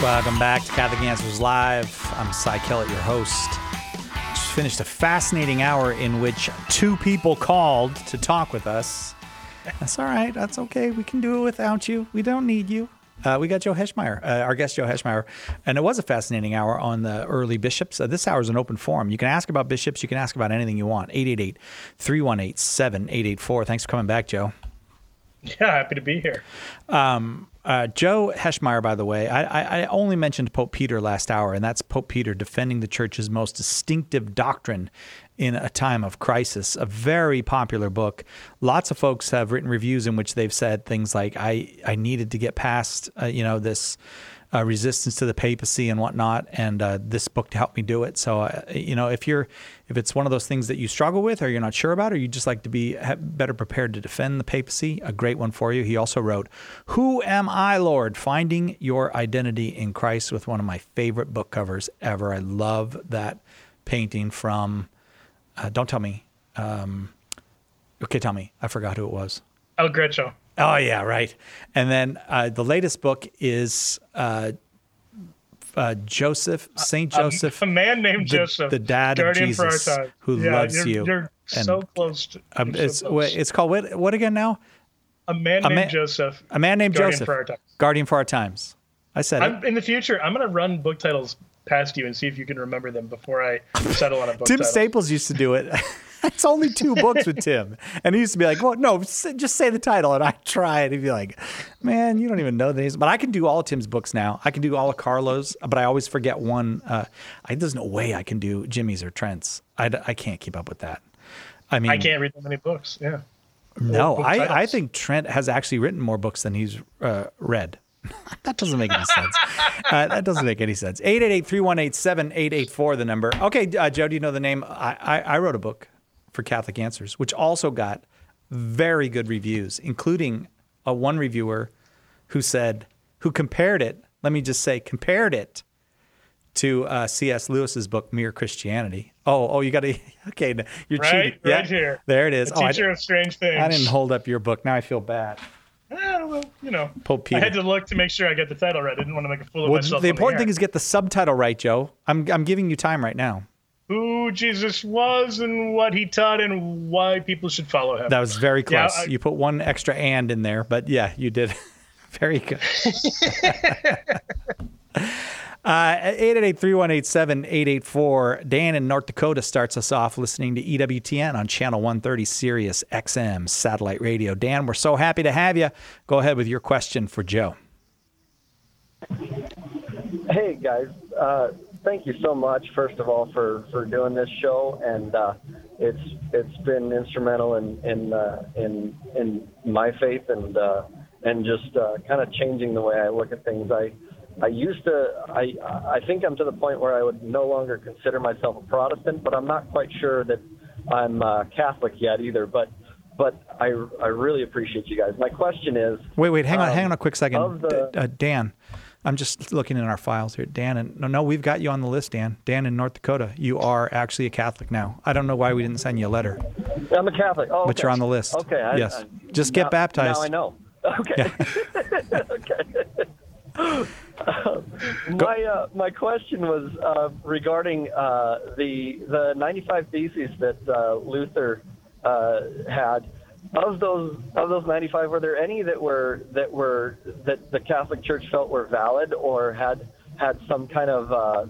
Welcome back to Catholic Answers Live. I'm Cy Kellett, your host. Just finished a fascinating hour in which two people called to talk with us. That's all right. That's okay. We can do it without you. We don't need you. We got Joe Heschmeyer, our guest Joe Heschmeyer, and it was a fascinating hour on the early bishops. This hour is an open forum. You can ask about bishops. You can ask about anything you want. 888-318-7884. Thanks for coming back, Joe. Yeah, happy to be here. Joe Heschmeyer, by the way, I only mentioned Pope Peter last hour, and that's Pope Peter defending the church's most distinctive doctrine in a time of crisis. A very popular book. Lots of folks have written reviews in which they've said things like, I needed to get past, this resistance to the papacy and whatnot, and this book to help me do it. So, if it's one of those things that you struggle with or you're not sure about, or you just like to be better prepared to defend the papacy, a great one for you. He also wrote, Who Am I, Lord? Finding Your Identity in Christ, with one of my favorite book covers ever. I love that painting from, don't tell me. Okay, tell me. I forgot who it was. El Greco. Oh, yeah, right. And then the latest book is Joseph, St. Joseph. A man named Joseph. The dad of Jesus who loves you. You're so close to It's called what again now? A man named Joseph. A man named Guardian Joseph. For Our Times. Guardian for Our Times. I said it. In the future, I'm going to run book titles past you and see if you can remember them before I settle on a book Tim title. Staples used to do it. It's only 2 books with Tim. And he used to be like, well, no, just say the title. And I'd try it. He'd be like, man, you don't even know the names. But I can do all of Tim's books now. I can do all of Carlo's, but I always forget one. There's no way I can do Jimmy's or Trent's. I can't keep up with that. I mean, I can't read that many books. Yeah. No, I think Trent has actually written more books than he's read. That doesn't make any sense. That doesn't make any sense. 888-318-7884, the number. Okay, Joe, do you know the name? I wrote a book for Catholic Answers, which also got very good reviews, including one reviewer who compared it to C.S. Lewis's book, Mere Christianity. Oh, you got to, okay, you're cheating. Right here. There it is. A teacher of strange things. I didn't hold up your book. Now I feel bad. Well, Pope Peter. I had to look to make sure I got the title right. I didn't want to make a fool of myself. The important thing is get the subtitle right, Joe. I'm giving you time right now. Who Jesus was and what he taught and why people should follow him. That was very close. Yeah, you put one extra "and" in there, but yeah, you did. Very good. 888-318-7884. Dan in North Dakota starts us off listening to EWTN on Channel 130 Sirius XM satellite radio. Dan, we're so happy to have you. Go ahead with your question for Joe. Hey, guys. Thank you so much, first of all, for doing this show, and it's been instrumental in my faith and just kind of changing the way I look at things. I think I'm to the point where I would no longer consider myself a Protestant, but I'm not quite sure that I'm Catholic yet either. But I really appreciate you guys. My question is, wait, hang on a quick second, Dan. I'm just looking in our files here. Dan, and no, we've got you on the list, Dan. Dan in North Dakota, you are actually a Catholic now. I don't know why we didn't send you a letter. I'm a Catholic. Oh, but okay. You're on the list. Okay. Yes. Just get baptized. Now I know. Okay. Yeah. Okay. My question was regarding the 95 Theses that Luther had. Of those 95, were there any that the Catholic Church felt were valid or had some kind of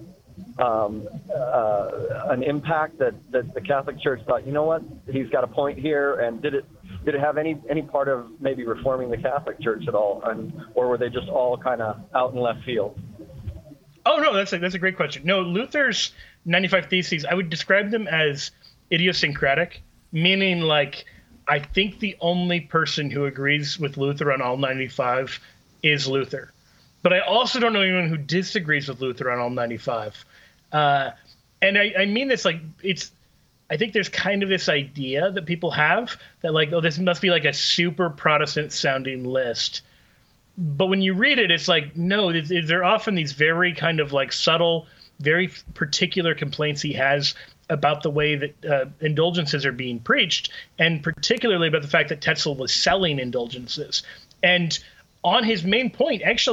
an impact that the Catholic Church thought, you know what, he's got a point here, and did it have any part of maybe reforming the Catholic Church at all, or were they just all kind of out in left field? Oh no, that's a great question. No, Luther's 95 Theses, I would describe them as idiosyncratic, meaning like I think the only person who agrees with Luther on all 95 is Luther. But I also don't know anyone who disagrees with Luther on all 95. And I mean this like I think there's kind of this idea that people have that like, oh, this must be like a super Protestant sounding list. But when you read it, it's like, no, there are often these very kind of like subtle, very particular complaints he has about the way that indulgences are being preached, and particularly about the fact that Tetzel was selling indulgences. And on his main point, actually,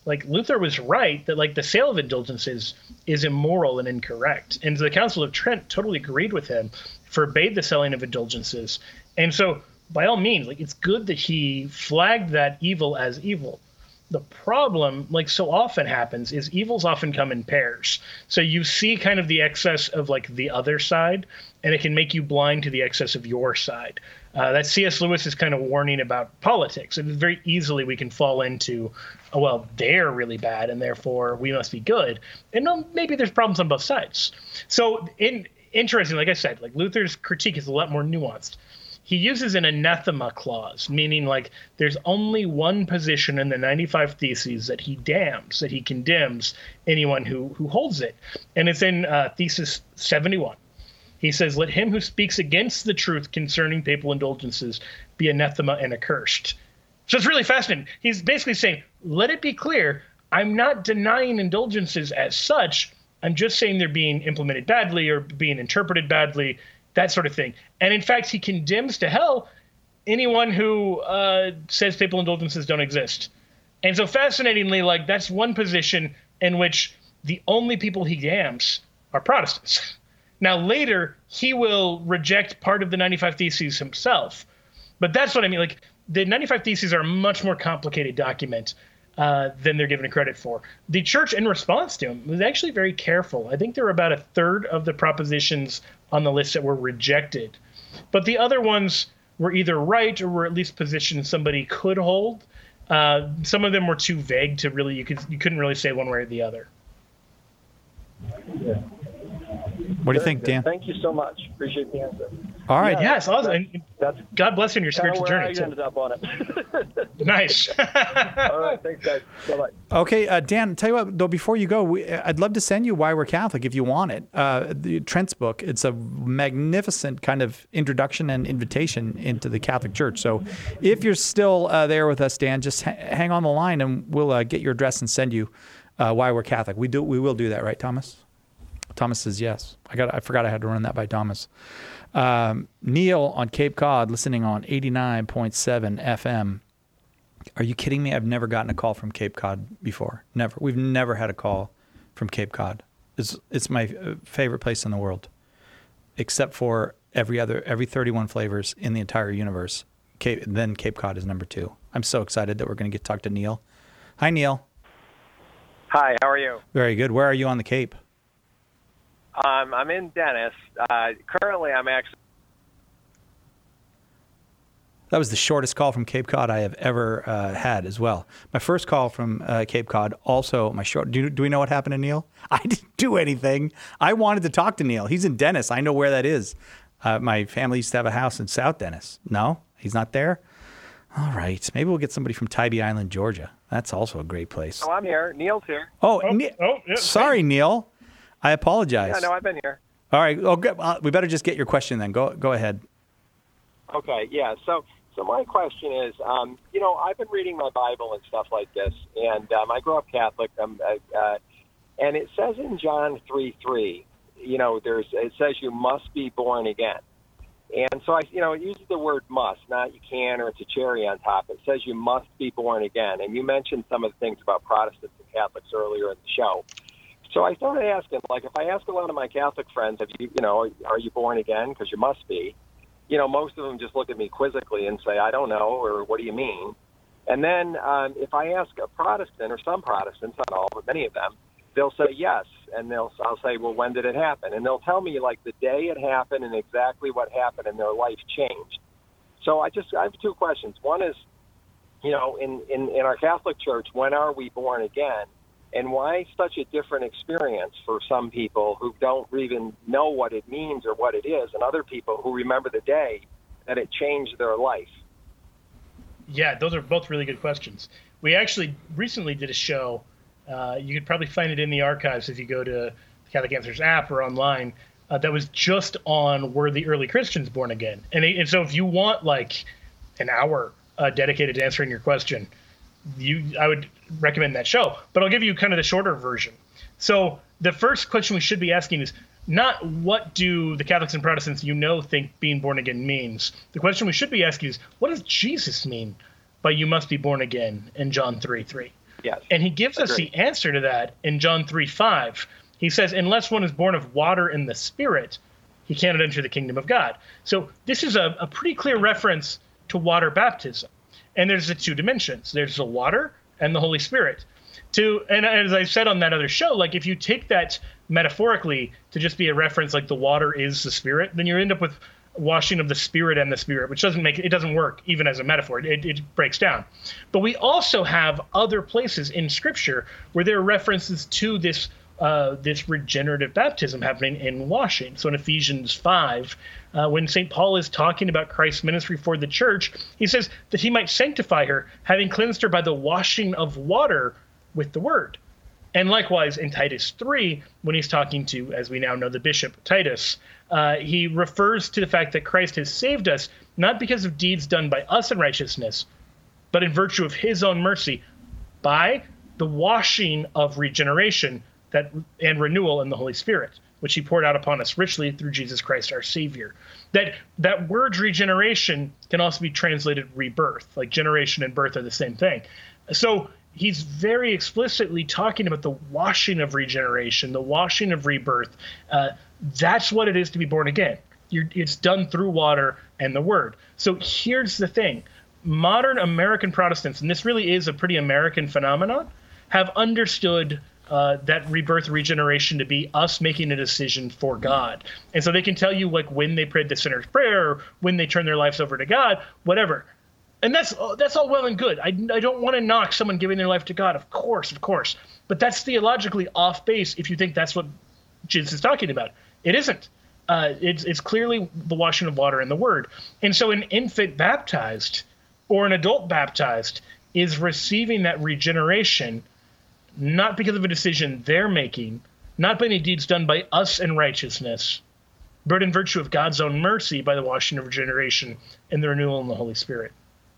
like Luther was right that like the sale of indulgences is immoral and incorrect. And the Council of Trent totally agreed with him, forbade the selling of indulgences. And so by all means, like it's good that he flagged that evil as evil. The problem, like so often happens, is evils often come in pairs. So you see kind of the excess of like the other side, and it can make you blind to the excess of your side. That C.S. Lewis is kind of warning about politics. And very easily we can fall into, oh, well, they're really bad, and therefore we must be good. And no, maybe there's problems on both sides. So interesting, like I said, like Luther's critique is a lot more nuanced. He uses an anathema clause, meaning like there's only one position in the 95 Theses that he damns, that he condemns anyone who holds it. And it's in Thesis 71. He says, let him who speaks against the truth concerning papal indulgences be anathema and accursed. So it's really fascinating. He's basically saying, let it be clear, I'm not denying indulgences as such. I'm just saying they're being implemented badly or being interpreted badly, that sort of thing. And in fact, he condemns to hell anyone who says papal indulgences don't exist. And so fascinatingly, like that's one position in which the only people he damns are Protestants. Now later, he will reject part of the 95 Theses himself. But that's what I mean. Like the 95 Theses are a much more complicated document than they're given credit for. The church, in response to him, was actually very careful. I think there were about a third of the propositions on the list that were rejected. But the other ones were either right or were at least positions somebody could hold. Some of them were too vague to really, you couldn't really say one way or the other. Yeah. What do you think, Dan? Thank you so much. Appreciate the answer. All right. Yeah, yes, awesome. That's God bless you in your spiritual journey. I ended up on it. Nice. All right. Thanks, guys. Bye-bye. Okay, Dan, tell you what, though, before you go, I'd love to send you Why We're Catholic if you want it. The Trent's book, it's a magnificent kind of introduction and invitation into the Catholic Church. So if you're still there with us, Dan, just hang on the line and we'll get your address and send you Why We're Catholic. We will do that, right, Thomas? Thomas says yes. I forgot I had to run that by Thomas. Neil on Cape Cod, listening on 89.7 FM. Are you kidding me? I've never gotten a call from Cape Cod before. Never. We've never had a call from Cape Cod. It's my favorite place in the world, except for every 31 flavors in the entire universe. Then Cape Cod is number 2. I'm so excited that we're going to get to talk to Neil. Hi, Neil. Hi, how are you? Very good. Where are you on the Cape? I'm in Dennis. Currently, I'm actually... That was the shortest call from Cape Cod I have ever had as well. My first call from Cape Cod, also my short... Do we know what happened to Neil? I didn't do anything. I wanted to talk to Neil. He's in Dennis. I know where that is. My family used to have a house in South Dennis. No? He's not there? All right. Maybe we'll get somebody from Tybee Island, Georgia. That's also a great place. Oh, I'm here. Neil's here. Sorry, Neil. I apologize. Yeah, no, I've been here. All right. We better just get your question then. Go ahead. Okay, yeah. So my question is, I've been reading my Bible and stuff like this, and I grew up Catholic, and it says in John 3:3, it says you must be born again. And so it uses the word must, not you can or it's a cherry on top. It says you must be born again. And you mentioned some of the things about Protestants and Catholics earlier in the show. So I started asking, like, if I ask a lot of my Catholic friends, are you born again? Because you must be. Most of them just look at me quizzically and say, I don't know, or what do you mean? And then if I ask a Protestant, or some Protestants, not all, but many of them, they'll say yes. And I'll say, well, when did it happen? And they'll tell me, like, the day it happened and exactly what happened, and their life changed. So I have 2 questions. One is, in our Catholic Church, when are we born again? And why such a different experience for some people who don't even know what it means or what it is, and other people who remember the day that it changed their life? Yeah, those are both really good questions. We actually recently did a show. You could probably find it in the archives if you go to the Catholic Answers app or online. That was just on were the early Christians born again? And so if you want like an hour dedicated to answering your question, I would recommend that show. But I'll give you kind of the shorter version. So the first question we should be asking is not what do the Catholics and Protestants think being born again means. The question we should be asking is what does Jesus mean by you must be born again in John 3:3? Yes. And he gives us the answer to that in John 3:5. He says, unless one is born of water and the Spirit, he cannot enter the kingdom of God. So this is a pretty clear reference to water baptism. And there's the two dimensions. There's the water and the Holy Spirit. And as I said on that other show, like if you take that metaphorically to just be a reference like the water is the Spirit, then you end up with washing of the Spirit and the Spirit, which doesn't work even as a metaphor. It breaks down. But we also have other places in Scripture where there are references to this regenerative baptism happening in washing. So in Ephesians 5, when St. Paul is talking about Christ's ministry for the church, he says that he might sanctify her, having cleansed her by the washing of water with the word. And likewise in Titus 3, when he's talking to, as we now know, the bishop Titus, he refers to the fact that Christ has saved us, not because of deeds done by us in righteousness, but in virtue of his own mercy, by the washing of regeneration and renewal in the Holy Spirit, which he poured out upon us richly through Jesus Christ our Savior. That word regeneration can also be translated rebirth, like generation and birth are the same thing. So he's very explicitly talking about the washing of regeneration, the washing of rebirth. That's what it is to be born again. It's done through water and the word. So here's the thing. Modern American Protestants, and this really is a pretty American phenomenon, have understood that rebirth regeneration to be us making a decision for God. And so they can tell you like when they prayed the sinner's prayer, or when they turned their lives over to God, whatever. And that's all well and good. I don't want to knock someone giving their life to God, of course. But that's theologically off base if you think that's what Jesus is talking about. It isn't. It's clearly the washing of water and the word. And so an infant baptized or an adult baptized is receiving that regeneration not because of a decision they're making, not by any deeds done by us in righteousness, but in virtue of God's own mercy by the washing of regeneration and the renewal in the Holy Spirit.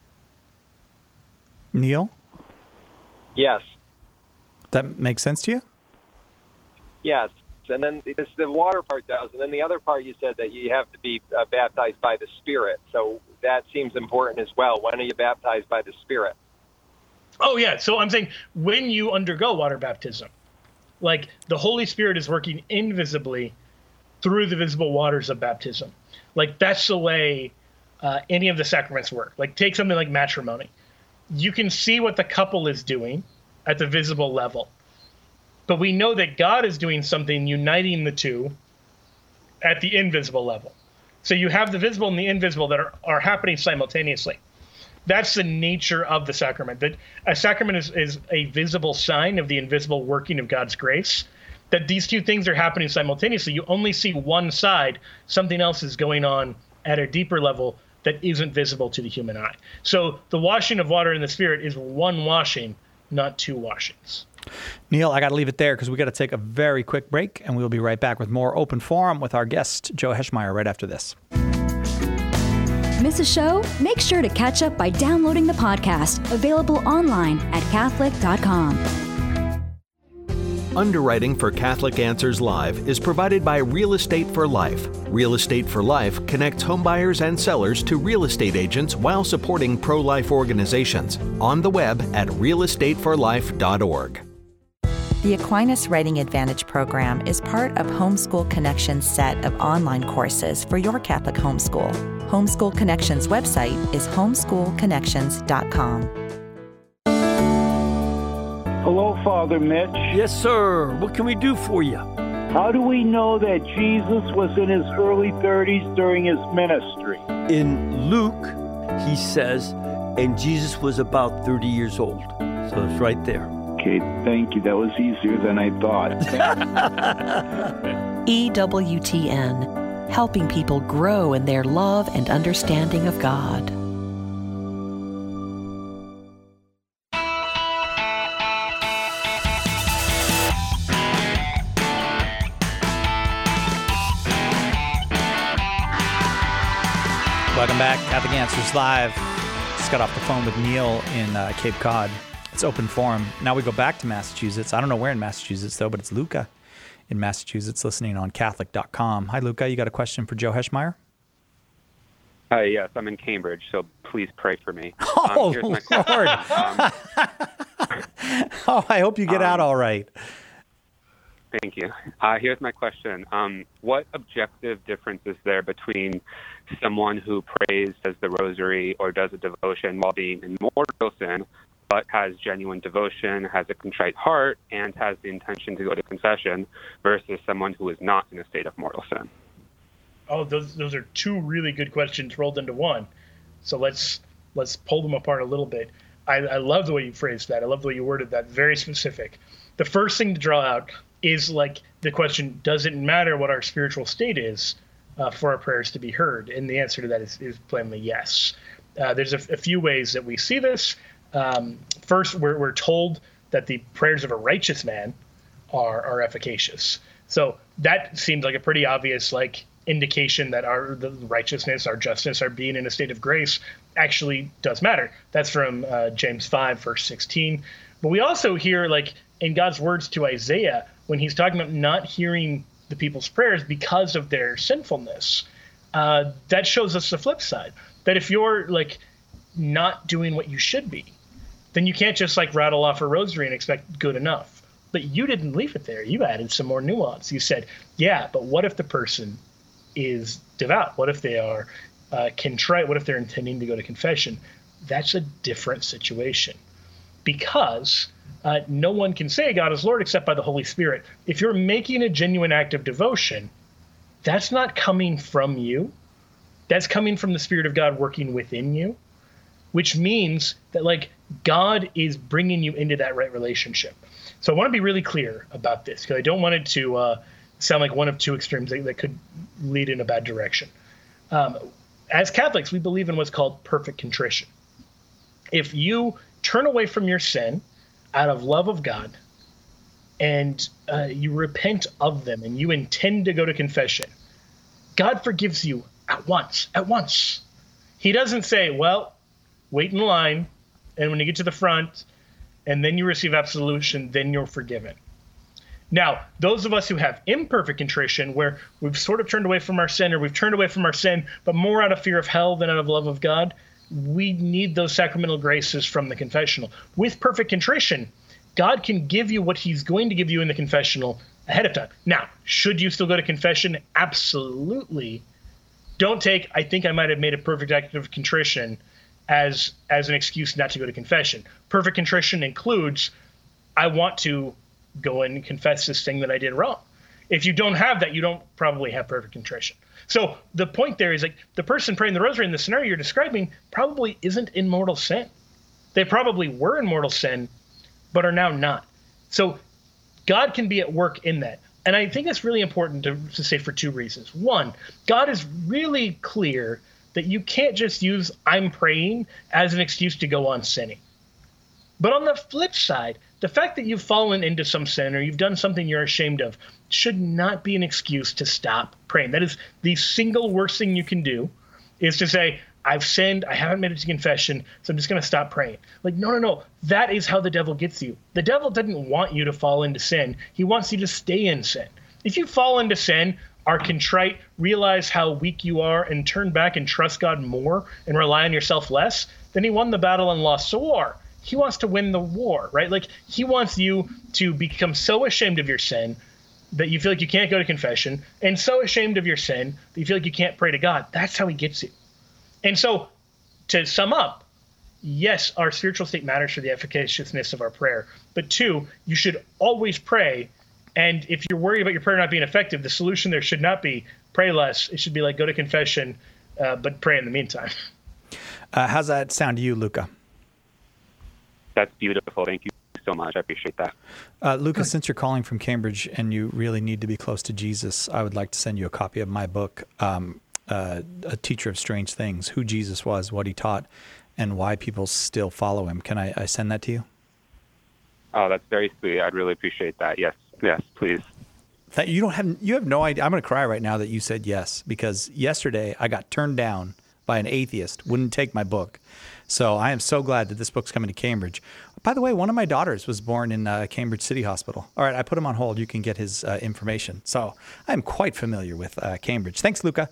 Neil? Yes. That makes sense to you? Yes. And then the water part does. And then the other part you said that you have to be baptized by the Spirit. So that seems important as well. When are you baptized by the Spirit? Oh, yeah. So I'm saying when you undergo water baptism, like the Holy Spirit is working invisibly through the visible waters of baptism. Like that's the way any of the sacraments work. Like take something like matrimony. You can see what the couple is doing at the visible level. But we know that God is doing something uniting the two at the invisible level. So you have the visible and the invisible that are happening simultaneously. That's the nature of the sacrament. That a sacrament is a visible sign of the invisible working of God's grace. That these two things are happening simultaneously. You only see one side. Something else is going on at a deeper level that isn't visible to the human eye. So the washing of water in the Spirit is one washing, not two washings. Neil, I got to leave it there because we got to take a very quick break, and we'll be right back with more Open Forum with our guest, Joe Heschmeyer, right after this. Miss a show? Make sure to catch up by downloading the podcast, available online at Catholic.com. Underwriting for Catholic Answers Live is provided by Real Estate for Life. Real Estate for Life connects homebuyers and sellers to real estate agents while supporting pro-life organizations. On the web at realestateforlife.org. The Aquinas Writing Advantage program is part of Homeschool Connections' set of online courses for your Catholic homeschool. Homeschool Connections' website is homeschoolconnections.com. Hello, Father Mitch. Yes, sir. What can we do for you? How do we know that Jesus was in his early 30s during his ministry? In Luke, he says, and Jesus was about 30 years old. So it's right there. Okay, thank you. That was easier than I thought. EWTN, helping people grow in their love and understanding of God. Welcome back, Catholic Answers Live. Just got off the phone with Neil in Cape Cod. It's Open Forum. Now we go back to Massachusetts. I don't know where in Massachusetts, though, but it's Luca in Massachusetts listening on Catholic.com. Hi, Luca. You got a question for Joe Heschmeyer? Hi, yes. I'm in Cambridge, so please pray for me. Oh, here's my Lord. Oh, I hope you get out all right. Thank you. Here's my question. What objective difference is there between someone who prays, does the rosary, or does a devotion while being in mortal sin, but has genuine devotion, has a contrite heart, and has the intention to go to confession, versus someone who is not in a state of mortal sin? Oh, those are two really good questions rolled into one. So let's pull them apart a little bit. I love the way you phrased that. I love the way you worded that. Very specific. The first thing to draw out is like the question, does it matter what our spiritual state is for our prayers to be heard? And the answer to that is plainly yes. There's a few ways that we see this. First, we're told that the prayers of a righteous man are efficacious. So that seems like a pretty obvious indication that the righteousness, our justice, our being in a state of grace actually does matter. That's from James 5, verse 16. But we also hear in God's words to Isaiah, when he's talking about not hearing the people's prayers because of their sinfulness, that shows us the flip side. That if you're not doing what you should be, then you can't just rattle off a rosary and expect good enough. But you didn't leave it there. You added some more nuance. You said, yeah, but what if the person is devout? What if they are contrite? What if they're intending to go to confession? That's a different situation, because no one can say God is Lord except by the Holy Spirit. If you're making a genuine act of devotion, that's not coming from you. That's coming from the Spirit of God working within you, which means that God is bringing you into that right relationship. So I want to be really clear about this, because I don't want it to sound like one of two extremes that could lead in a bad direction. As Catholics, we believe in what's called perfect contrition. If you turn away from your sin out of love of God, and you repent of them, and you intend to go to confession, God forgives you at once. He doesn't say, well, wait in line, and when you get to the front, and then you receive absolution, then you're forgiven. Now, those of us who have imperfect contrition, where we've sort of turned away from our sin, or we've turned away from our sin, but more out of fear of hell than out of love of God, we need those sacramental graces from the confessional. With perfect contrition, God can give you what he's going to give you in the confessional ahead of time. Now, should you still go to confession? Absolutely. Don't take, I think I might have made a perfect act of contrition as an excuse not to go to confession. Perfect contrition includes, I want to go and confess this thing that I did wrong. If you don't have that, you don't probably have perfect contrition. So the point there is the person praying the rosary in the scenario you're describing probably isn't in mortal sin. They probably were in mortal sin, but are now not. So God can be at work in that. And I think that's really important to say for two reasons. One, God is really clear that you can't just use I'm praying as an excuse to go on sinning. But on the flip side, the fact that you've fallen into some sin or you've done something you're ashamed of should not be an excuse to stop praying. That is the single worst thing you can do, is to say, I've sinned, I haven't made it to confession, so I'm just going to stop praying. No. That is how the devil gets you. The devil doesn't want you to fall into sin. He wants you to stay in sin. If you fall into sin, are contrite, realize how weak you are, and turn back and trust God more and rely on yourself less, then he won the battle and lost the war. He wants to win the war, right? He wants you to become so ashamed of your sin that you feel like you can't go to confession, and so ashamed of your sin that you feel like you can't pray to God. That's how he gets you. And so, to sum up, yes, our spiritual state matters for the efficaciousness of our prayer. But two, you should always pray. And if you're worried about your prayer not being effective, the solution there should not be pray less. It should be go to confession, but pray in the meantime. How's that sound to you, Luca? That's beautiful. Thank you so much. I appreciate that. Luca, since you're calling from Cambridge and you really need to be close to Jesus, I would like to send you a copy of my book, A Teacher of Strange Things, Who Jesus Was, What He Taught, and Why People Still Follow Him. Can I send that to you? Oh, that's very sweet. I'd really appreciate that. Yes, please. You have no idea. I'm going to cry right now that you said yes, because yesterday I got turned down by an atheist, wouldn't take my book. So I am so glad that this book's coming to Cambridge. By the way, one of my daughters was born in Cambridge City Hospital. All right, I put him on hold. You can get his information. So I'm quite familiar with Cambridge. Thanks, Luca.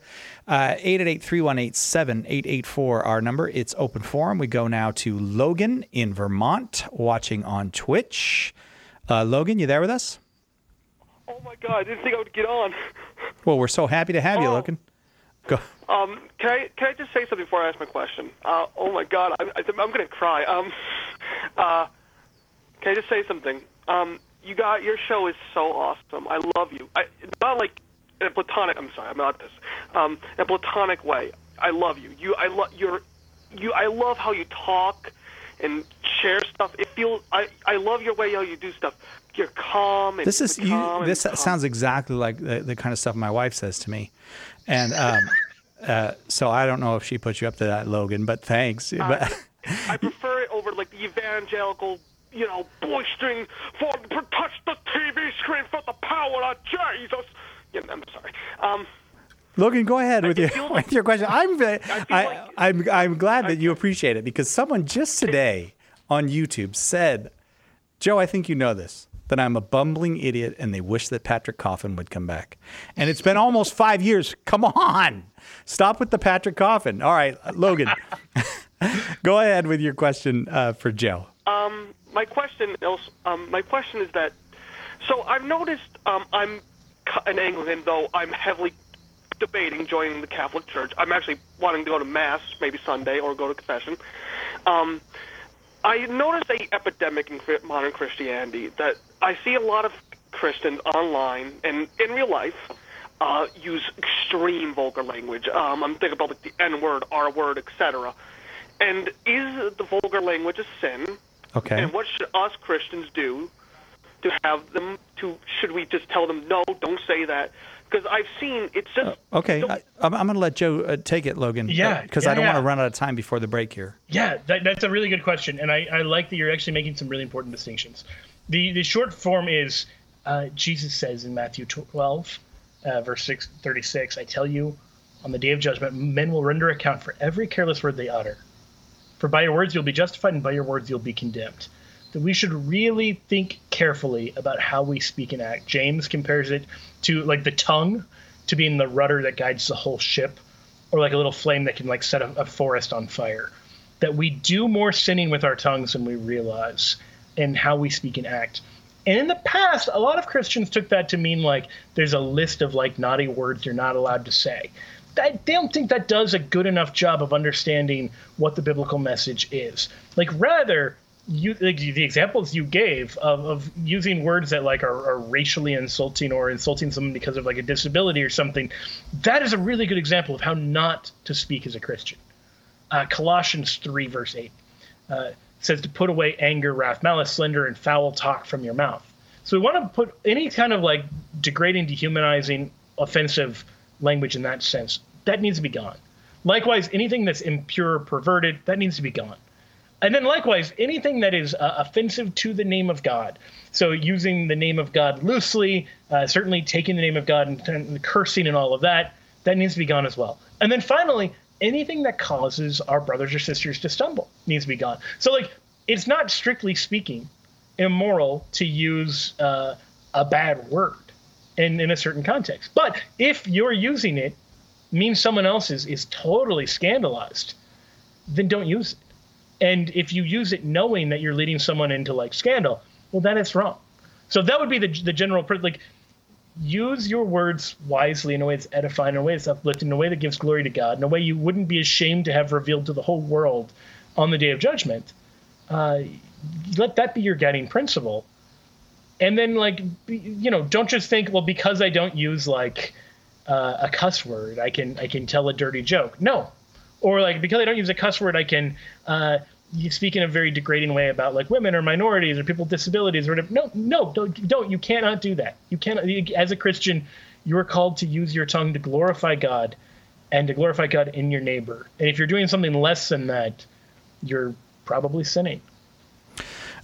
888-318-7884, our number. It's open forum. We go now to Logan in Vermont, watching on Twitch. Logan, you there with us? Oh, my God. I didn't think I would get on. Well, we're so happy to have you, Logan. Go. Can I just say something before I ask my question? Oh, my God. I'm going to cry. Can I just say something? Your show is so awesome. I love you. Not like in a platonic. I'm sorry, I'm not this. In a platonic way. I love you. I love how you talk and share stuff. I love your way how you do stuff. You're calm. And this sounds exactly like the kind of stuff my wife says to me, and so I don't know if she put you up to that, Logan. But thanks. I prefer it over like the evangelical, boistering for touch the TV screen for the power of Jesus. Yeah, I'm sorry. Logan, go ahead with your question. I'm glad that you appreciate it, because someone just today on YouTube said, Joe, I think you know this, that I'm a bumbling idiot and they wish that Patrick Coffin would come back. And it's been almost 5 years. Come on. Stop with the Patrick Coffin. All right, Logan, go ahead with your question for Joe. My question is that, so I've noticed I'm an Anglican, though I'm heavily debating joining the Catholic Church. I'm actually wanting to go to Mass, maybe Sunday, or go to confession. I noticed an epidemic in modern Christianity that I see a lot of Christians online and in real life use extreme vulgar language. I'm thinking about like the N-word, R-word, etc. And is the vulgar language a sin? Okay. And what should us Christians do to have them should we just tell them, no, don't say that? Because I've seen it's just... okay, I'm going to let Joe take it, Logan. Yeah. Because I don't want to run out of time before the break here. Yeah, that's a really good question. And I like that you're actually making some really important distinctions. The short form is, Jesus says in Matthew 12, verse 36, I tell you, on the day of judgment, men will render account for every careless word they utter. For by your words you'll be justified, and by your words you'll be condemned. That we should really think carefully about how we speak and act. James compares it to like the tongue to being the rudder that guides the whole ship, or like a little flame that can like set a forest on fire. That we do more sinning with our tongues than we realize in how we speak and act. And in the past, a lot of Christians took that to mean like there's a list of like naughty words you're not allowed to say. I don't think that does a good enough job of understanding what the biblical message is. Like rather, the examples you gave of using words that like are racially insulting or insulting someone because of like a disability or something, that is a really good example of how not to speak as a Christian. Colossians 3 verse 8 says to put away anger, wrath, malice, slander, and foul talk from your mouth. So we want to put any kind of like degrading, dehumanizing, offensive language in that sense, that needs to be gone. Likewise, anything that's impure or perverted, that needs to be gone. And then likewise, anything that is offensive to the name of God. So using the name of God loosely, certainly taking the name of God and cursing and all of that, that needs to be gone as well. And then finally, anything that causes our brothers or sisters to stumble needs to be gone. So like, it's not strictly speaking immoral to use a bad word in a certain context. But if you're using it means someone else is totally scandalized, then don't use it. And if you use it knowing that you're leading someone into like scandal, well, then it's wrong. So that would be the general, like, use your words wisely in a way that's edifying, in a way that's uplifting, in a way that gives glory to God, in a way you wouldn't be ashamed to have revealed to the whole world on the day of judgment. Let that be your guiding principle. And then, like, don't just think, well, because I don't use like a cuss word, I can tell a dirty joke. No. Or like, because I don't use a cuss word, I can you speak in a very degrading way about like women or minorities or people with disabilities or whatever. No, don't. You cannot do that. You cannot. As a Christian, you are called to use your tongue to glorify God and to glorify God in your neighbor. And if you're doing something less than that, you're probably sinning.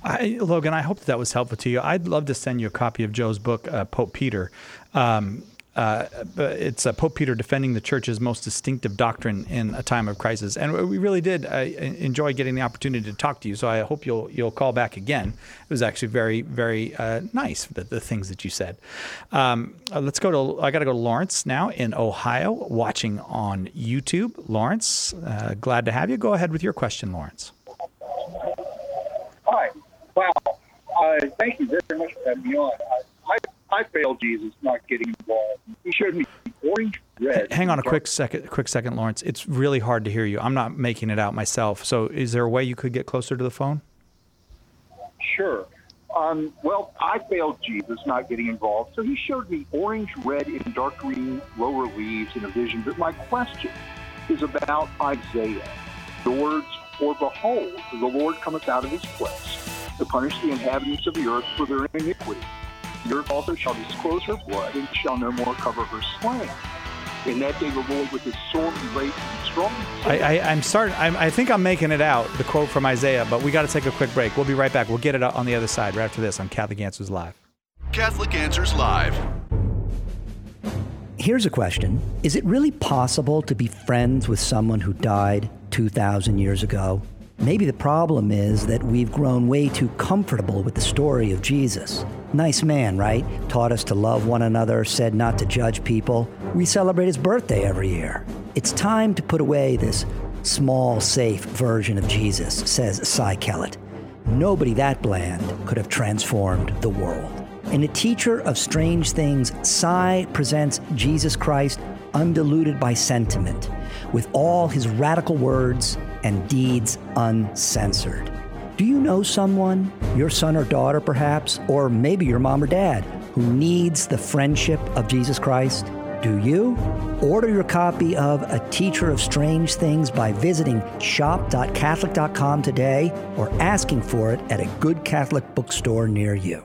Logan, I hope that was helpful to you. I'd love to send you a copy of Joe's book, Pope Peter. It's Pope Peter defending the church's most distinctive doctrine in a time of crisis. And we really did enjoy getting the opportunity to talk to you. So I hope you'll call back again. It was actually very, very nice, the things that you said. I got to go to Lawrence now in Ohio, watching on YouTube. Lawrence, glad to have you. Go ahead with your question, Lawrence. Hi. Wow. Thank you very much for having me on. I failed Jesus not getting involved. He showed me orange, red. Hang on a quick second, Lawrence. It's really hard to hear you. I'm not making it out myself. So is there a way you could get closer to the phone? Sure. Well, I failed Jesus not getting involved. So he showed me orange, red, and dark green lower leaves in a vision. But my question is about Isaiah. The words, "For behold, the Lord cometh out of his place to punish the inhabitants of the earth for their iniquity. The earth also shall disclose her blood, and shall no more cover her slain. In that day the Lord with his sword and great and strong." I think I'm making it out, the quote from Isaiah, but we got to take a quick break. We'll be right back. We'll get it on the other side right after this on Catholic Answers Live. Catholic Answers Live. Here's a question. Is it really possible to be friends with someone who died 2,000 years ago? Maybe the problem is that we've grown way too comfortable with the story of Jesus. Nice man, right? Taught us to love one another, said not to judge people. We celebrate his birthday every year. It's time to put away this small, safe version of Jesus, says Cy Kellett. Nobody that bland could have transformed the world. In A Teacher of Strange Things, Cy presents Jesus Christ undiluted by sentiment, with all his radical words and deeds uncensored. Do you know someone, your son or daughter perhaps, or maybe your mom or dad, who needs the friendship of Jesus Christ? Do you? Order your copy of A Teacher of Strange Things by visiting shop.catholic.com today or asking for it at a good Catholic bookstore near you.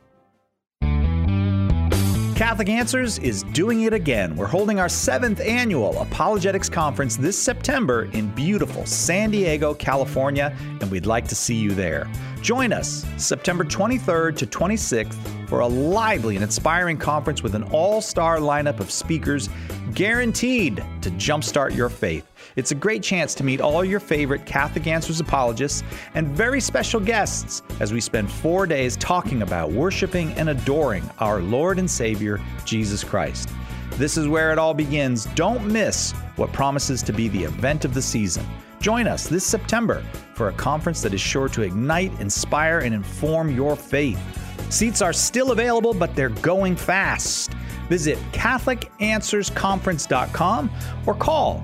Catholic Answers is doing it again. We're holding our 7th annual Apologetics Conference this September in beautiful San Diego, California, and we'd like to see you there. Join us September 23rd to 26th for a lively and inspiring conference with an all-star lineup of speakers guaranteed to jumpstart your faith. It's a great chance to meet all your favorite Catholic Answers apologists and very special guests as we spend 4 days talking about worshiping and adoring our Lord and Savior, Jesus Christ. This is where it all begins. Don't miss what promises to be the event of the season. Join us this September for a conference that is sure to ignite, inspire, and inform your faith. Seats are still available, but they're going fast. Visit CatholicAnswersConference.com or call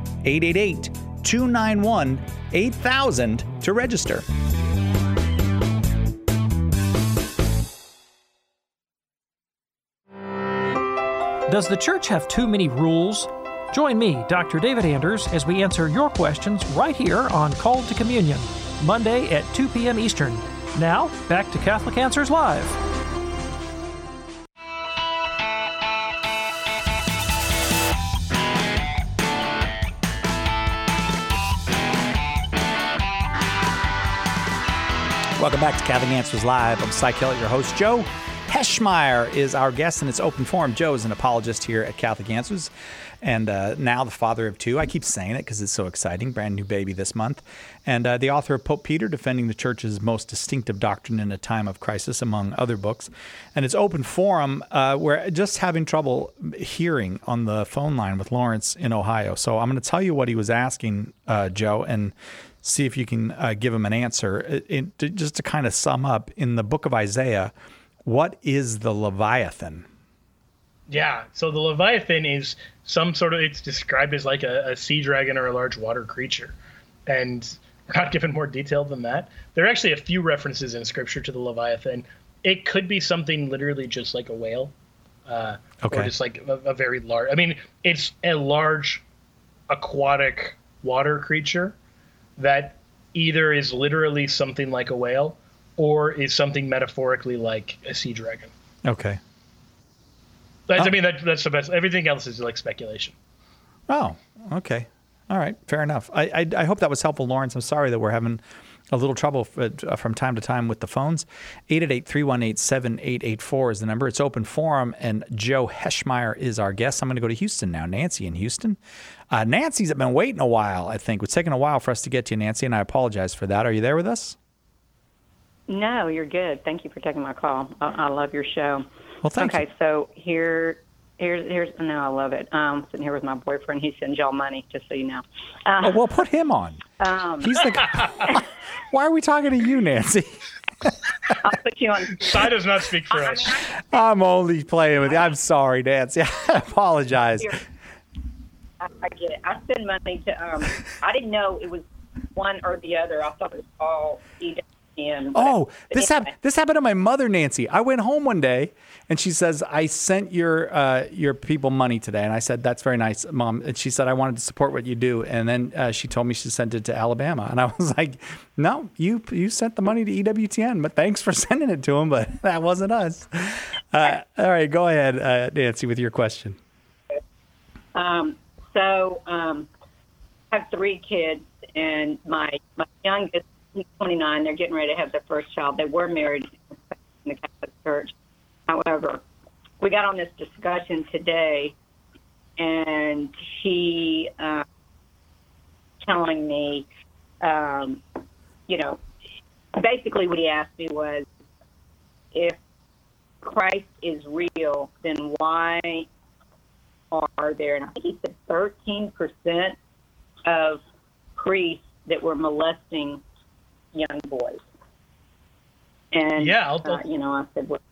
888-291-8000 to register. Does the church have too many rules? Join me, Dr. David Anders, as we answer your questions right here on Called to Communion, Monday at 2 p.m. Eastern. Now, back to Catholic Answers Live. Welcome back to Catholic Answers Live. I'm Cy Kellett, your host. Joe Heschmeyer is our guest, and it's open forum. Joe is an apologist here at Catholic Answers, and now the father of 2. I keep saying it because it's so exciting. Brand new baby this month. And the author of Pope Peter, defending the church's most distinctive doctrine in a time of crisis, among other books. And it's open forum. We're just having trouble hearing on the phone line with Lawrence in Ohio. So I'm going to tell you what he was asking, Joe, and see if you can give him an answer. Just to kind of sum up, in the book of Isaiah, what is the Leviathan? Yeah, so the Leviathan is some sort of, it's described as like a sea dragon or a large water creature. And we're not given more detail than that. There are actually a few references in Scripture to the Leviathan. It could be something literally just like a whale. Or just like a very large, it's a large aquatic water creature that either is literally something like a whale or is something metaphorically like a sea dragon. Okay. That's the best. Everything else is like speculation. Oh, okay. All right. Fair enough. I hope that was helpful, Lawrence. I'm sorry that we're having a little trouble from time to time with the phones. 888-318-7884 is the number. It's open forum, and Joe Heschmeyer is our guest. I'm going to go to Houston now. Nancy in Houston. Nancy's been waiting a while, I think. It's taken a while for us to get to you, Nancy, and I apologize for that. Are you there with us? No, you're good. Thank you for taking my call. I love your show. Well, thank you. Okay, so here's no, I love it. Sitting here with my boyfriend. He sends y'all money, just so you know. Well, put him on. He's the guy. Why are we talking to you, Nancy? I'll put you on. Cy does not speak for us. I'm only playing with you. I'm sorry, Nancy. I apologize. I get it. I send money to. I didn't know it was one or the other. I thought it was all either. Oh, this happened to my mother, Nancy. I went home one day, and she says, "I sent your people money today." And I said, "That's very nice, Mom." And she said, "I wanted to support what you do." And then she told me she sent it to Alabama, and I was like, "No, you sent the money to EWTN, but thanks for sending it to them, but that wasn't us." All right, go ahead, Nancy, with your question. I have 3 kids, and my youngest. He's 29. They're getting ready to have their first child. They were married in the Catholic Church. However, we got on this discussion today, and he telling me, basically what he asked me was, if Christ is real, then why are there, and I think he said 13% of priests that were molesting young boys. And, yeah, I said, well,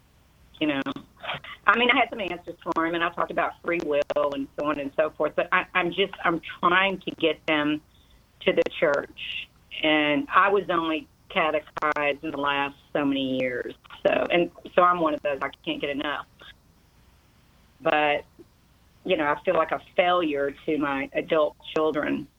I had some answers for him, and I talked about free will and so on and so forth, but I'm trying to get them to the church. And I was only catechized in the last so many years. So I'm one of those, I can't get enough. But, I feel like a failure to my adult children.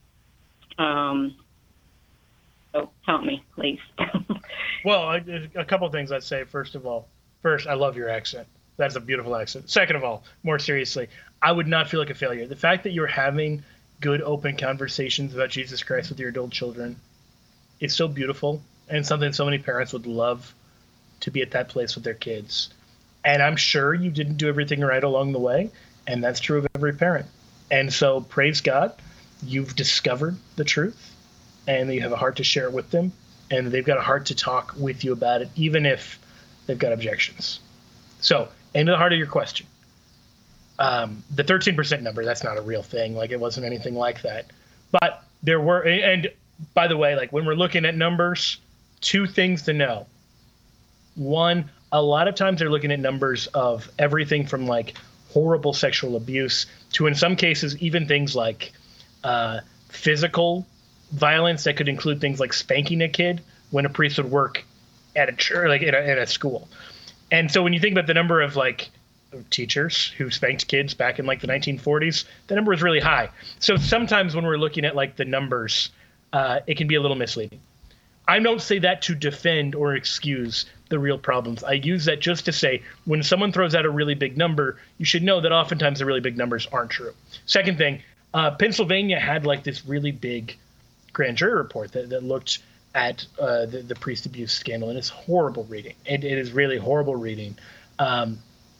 So help me, please. Well, a couple of things I'd say. First, I love your accent. That's a beautiful accent. Second of all, more seriously, I would not feel like a failure. The fact that you're having good, open conversations about Jesus Christ with your adult children is so beautiful, and something so many parents would love to be at that place with their kids. And I'm sure you didn't do everything right along the way, and that's true of every parent. And so praise God, you've discovered the truth, and you have a heart to share it with them, and they've got a heart to talk with you about it, even if they've got objections. So, into the heart of your question. The 13% number, that's not a real thing. Like, it wasn't anything like that. But there were, and by the way, like when we're looking at numbers, 2 things to know. One, a lot of times they're looking at numbers of everything from like horrible sexual abuse to, in some cases, even things like physical violence that could include things like spanking a kid when a priest would work at a church, like in a school. And so when you think about the number of like teachers who spanked kids back in like the 1940s, the number is really high. So sometimes when we're looking at like the numbers, it can be a little misleading. I don't say that to defend or excuse the real problems. I use that just to say when someone throws out a really big number, you should know that oftentimes the really big numbers aren't true. Second thing, Pennsylvania had like this really big grand jury report that looked at the priest abuse scandal, and it's horrible reading. It is really horrible reading. And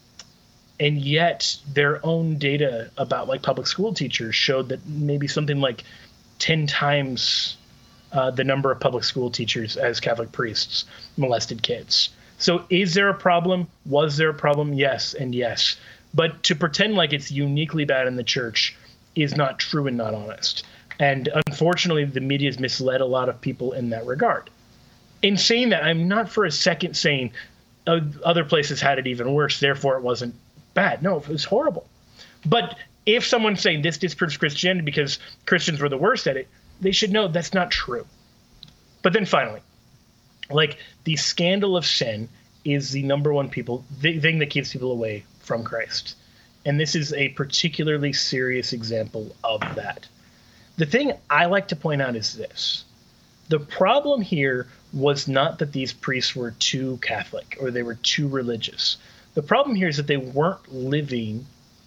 yet their own data about like public school teachers showed that maybe something like 10 times the number of public school teachers as Catholic priests molested kids. So is there a problem? Was there a problem? Yes and yes. But to pretend like it's uniquely bad in the church is not true and not honest. And unfortunately, the media has misled a lot of people in that regard. In saying that, I'm not for a second saying other places had it even worse, therefore it wasn't bad. No, it was horrible. But if someone's saying this disproves Christianity because Christians were the worst at it, they should know that's not true. But then finally, like the scandal of sin is the number one thing that keeps people away from Christ. And this is a particularly serious example of that. The thing I like to point out is this. The problem here was not that these priests were too Catholic or they were too religious. The problem here is that they weren't living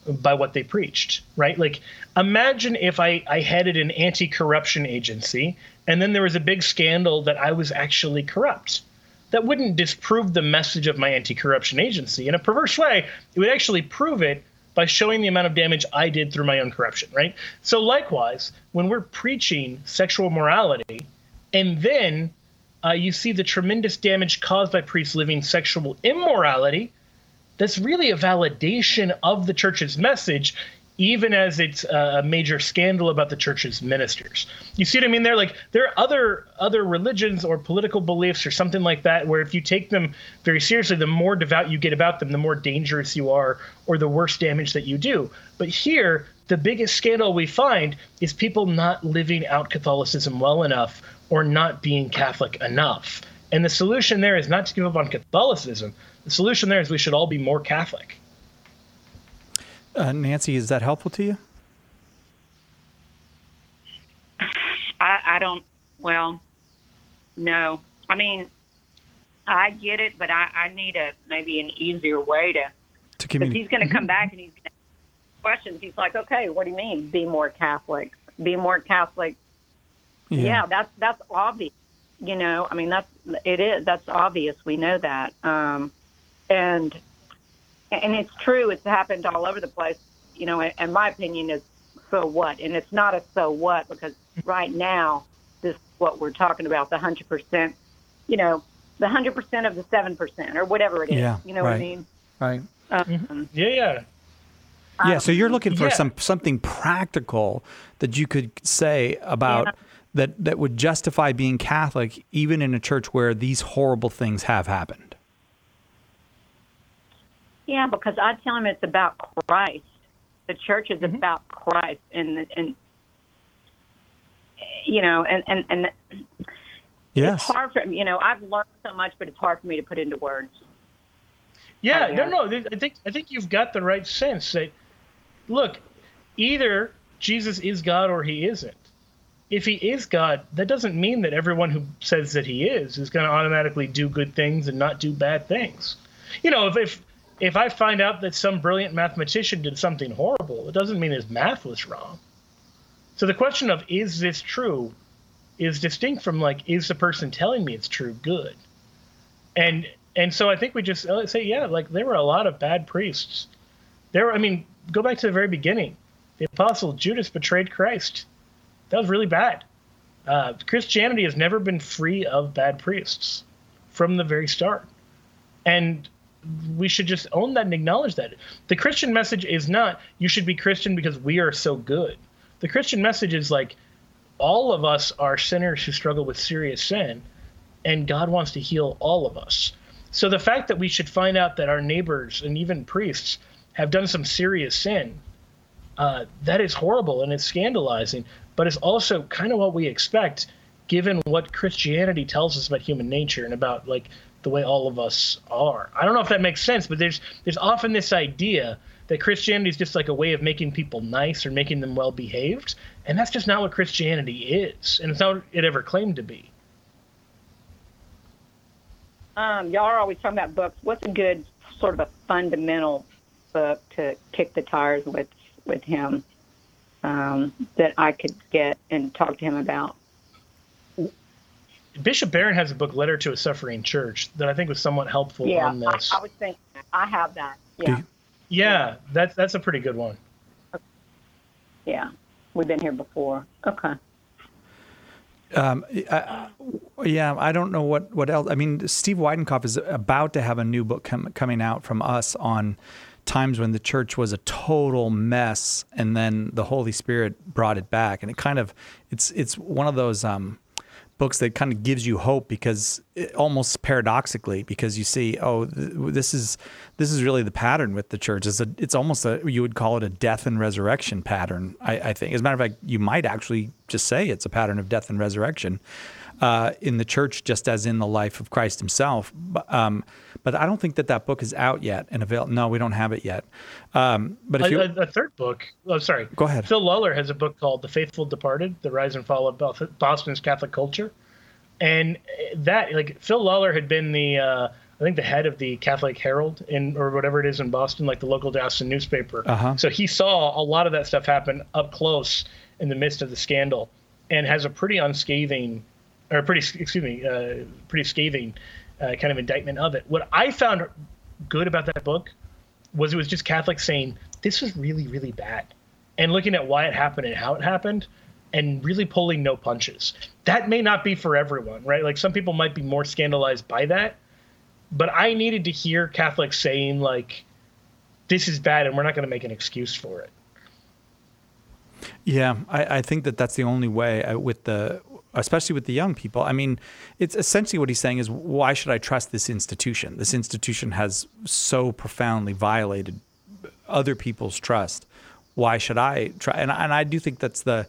by what they preached, right? Like, imagine if I headed an anti-corruption agency and then there was a big scandal that I was actually corrupt. That wouldn't disprove the message of my anti-corruption agency. In a perverse way, it would actually prove it by showing the amount of damage I did through my own corruption, right? So likewise, when we're preaching sexual morality, and then you see the tremendous damage caused by priests living sexual immorality, that's really a validation of the church's message, even as it's a major scandal about the church's ministers. You see what I mean there? Like, there are other religions or political beliefs or something like that where if you take them very seriously, the more devout you get about them, the more dangerous you are or the worse damage that you do. But here, the biggest scandal we find is people not living out Catholicism well enough or not being Catholic enough. And the solution there is not to give up on Catholicism. The solution there is we should all be more Catholic. Nancy, is that helpful to you? I don't, well, no. I mean, I get it, but I need maybe an easier way to communicate. Because he's going to come back and he's going to ask questions. He's like, okay, what do you mean, be more Catholic? Be more Catholic. Yeah, that's obvious. You know, I mean, that's obvious. We know that. And it's true. It's happened all over the place, you know, and my opinion is so what? And it's not a so what, because right now, this is what we're talking about, the 100%, you know, the 100% of the 7% or whatever it is. Yeah, you know what I mean? Right. Yeah. Yeah, so you're looking for something practical that you could say about that would justify being Catholic even in a church where these horrible things have happened. Yeah, because I tell him it's about Christ. The church is about Christ, and you know, and yes. It's hard for me. You know, I've learned so much, but it's hard for me to put into words. Yeah, no. I think you've got the right sense that, look, either Jesus is God or he isn't. If he is God, that doesn't mean that everyone who says that he is going to automatically do good things and not do bad things. You know, if I find out that some brilliant mathematician did something horrible, it doesn't mean his math was wrong. So the question of, is this true, is distinct from, like, is the person telling me it's true good? And so I think we just say, yeah, like, there were a lot of bad priests. Go back to the very beginning. The apostle Judas betrayed Christ. That was really bad. Christianity has never been free of bad priests from the very start. And we should just own that and acknowledge that. The Christian message is not, you should be Christian because we are so good. The Christian message is like, all of us are sinners who struggle with serious sin, and God wants to heal all of us. So the fact that we should find out that our neighbors and even priests have done some serious sin, that is horrible and it's scandalizing, but it's also kind of what we expect given what Christianity tells us about human nature and about, like, the way all of us are. I don't know if that makes sense, but there's often this idea that Christianity is just like a way of making people nice or making them well behaved, and that's just not what Christianity is, and it's not what it ever claimed to be. Y'all are always talking about books. What's a good sort of a fundamental book to kick the tires with him that I could get and talk to him about? Bishop Barron has a book, Letter to a Suffering Church, that I think was somewhat helpful on this. I was thinking, I have that. Yeah, that's a pretty good one. Yeah, we've been here before. Okay. I don't know what else. I mean, Steve Weidenkopf is about to have a new book coming out from us on times when the church was a total mess, and then the Holy Spirit brought it back. And it's one of those books that kind of gives you hope, because almost paradoxically, because you see, this is really the pattern with the church. It's almost you would call it a death and resurrection pattern, I think. As a matter of fact, you might actually just say it's a pattern of death and resurrection in the church, just as in the life of Christ himself. But I don't think that book is out yet and available. No, we don't have it yet. But if a third book, sorry. Go ahead. Phil Lawler has a book called The Faithful Departed, The Rise and Fall of Boston's Catholic Culture. And that, like, Phil Lawler had been the I think, the head of the Catholic Herald or whatever it is in Boston, like the local diocesan newspaper. So he saw a lot of that stuff happen up close in the midst of the scandal, and has a pretty scathing kind of indictment of it. What I found good about that book was it was just Catholics saying this was really, really bad, and looking at why it happened and how it happened, and really pulling no punches. That may not be for everyone, right? Like, some people might be more scandalized by that, but I needed to hear Catholics saying, like, this is bad and we're not going to make an excuse for it. Yeah, I think that's the only way especially with the young people. I mean, it's essentially what he's saying is, why should I trust this institution? This institution has so profoundly violated other people's trust. Why should I try? And I do think that's a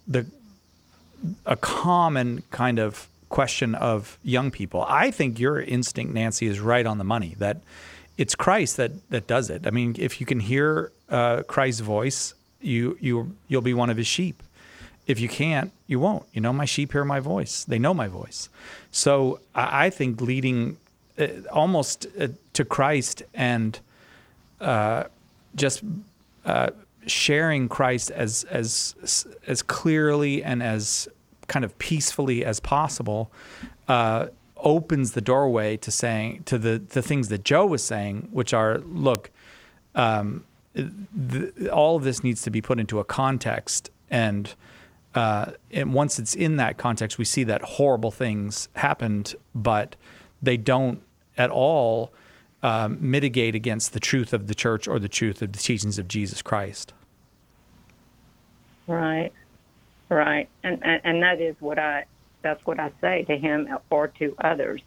common kind of question of young people. I think your instinct, Nancy, is right on the money, that it's Christ that does it. I mean, if you can hear Christ's voice, you'll be one of his sheep. If you can't, you won't. My sheep hear my voice. They know my voice. So I think leading almost to Christ and just sharing Christ as clearly and as kind of peacefully as possible opens the doorway to saying to the things that Joe was saying, which are, look, all of this needs to be put into a context, and once it's in that context, we see that horrible things happened, but they don't at all mitigate against the truth of the church or the truth of the teachings of Jesus Christ. Right. And that's what I say to him or to others.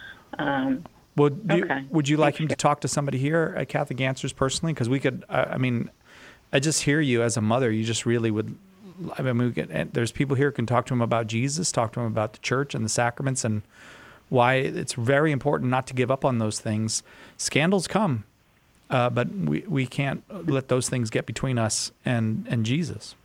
Would you like him to talk to somebody here at Catholic Answers personally? Because we could, I just hear you as a mother. You just really would. There's people here who can talk to him about Jesus, talk to him about the church and the sacraments, and why it's very important not to give up on those things. Scandals come, but we can't let those things get between us and Jesus.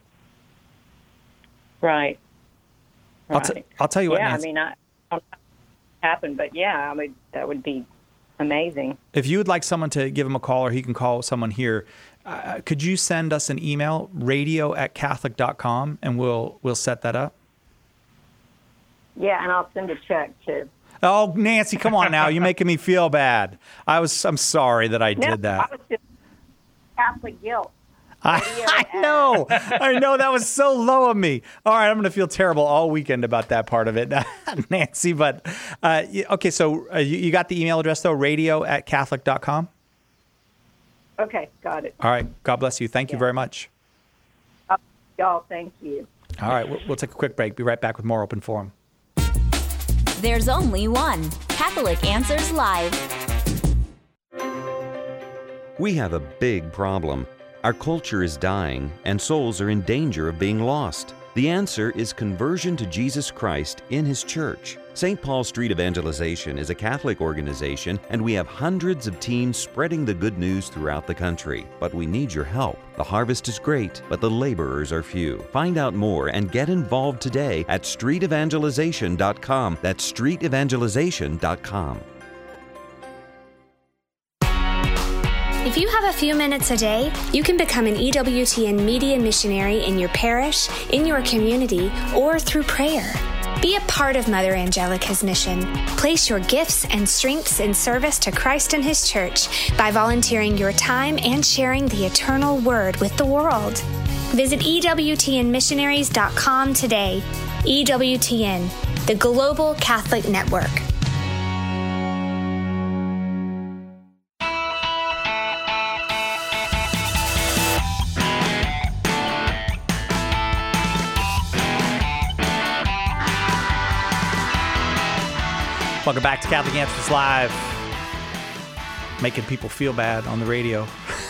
Right. I'll tell you what, Nancy. I don't know happen, but that would be amazing. If you would like someone to give him a call, or he can call someone here, could you send us an email, radio@catholic.com, and we'll set that up? Yeah, and I'll send a check too. Oh, Nancy, come on now. You're making me feel bad. I'm sorry that I did that. I was just Catholic guilt. I know. That was so low of me. All right, I'm going to feel terrible all weekend about that part of it, Nancy. But, okay, so you got the email address, though, radio@catholic.com? Okay, got it. All right. God bless you. Thank you very much. Y'all, thank you. All right, we'll take a quick break. Be right back with more Open Forum. There's only one Catholic Answers Live. We have a big problem. Our culture is dying, and souls are in danger of being lost. The answer is conversion to Jesus Christ in His church. St. Paul Street Evangelization is a Catholic organization, and we have hundreds of teams spreading the good news throughout the country. But we need your help. The harvest is great, but the laborers are few. Find out more and get involved today at streetevangelization.com. That's streetevangelization.com. If you have a few minutes a day, you can become an EWTN media missionary in your parish, in your community, or through prayer. Be a part of Mother Angelica's mission. Place your gifts and strengths in service to Christ and His church by volunteering your time and sharing the eternal word with the world. Visit EWTNmissionaries.com today. EWTN, the Global Catholic Network. Welcome back to Catholic Answers Live. Making people feel bad on the radio.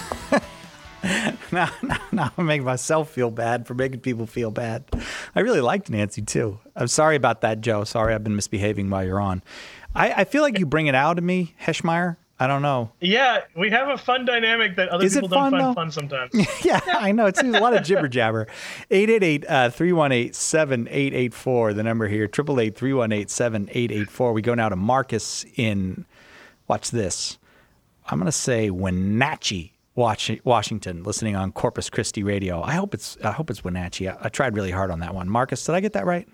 Now I'm making myself feel bad for making people feel bad. I really liked Nancy, too. I'm sorry about that, Joe. Sorry I've been misbehaving while you're on. I feel like you bring it out of me, Heschmeyer. I don't know. Yeah, we have a fun dynamic that other people don't find fun sometimes. Yeah, I know. It's a lot of jibber jabber. 888-318-7884, the number here. 888-318-7884. We go now to Marcus in Watch this. I'm going to say Wenatchee, Washington, listening on Corpus Christi Radio. I hope it's Wenatchee. I tried really hard on that one. Marcus, did I get that right?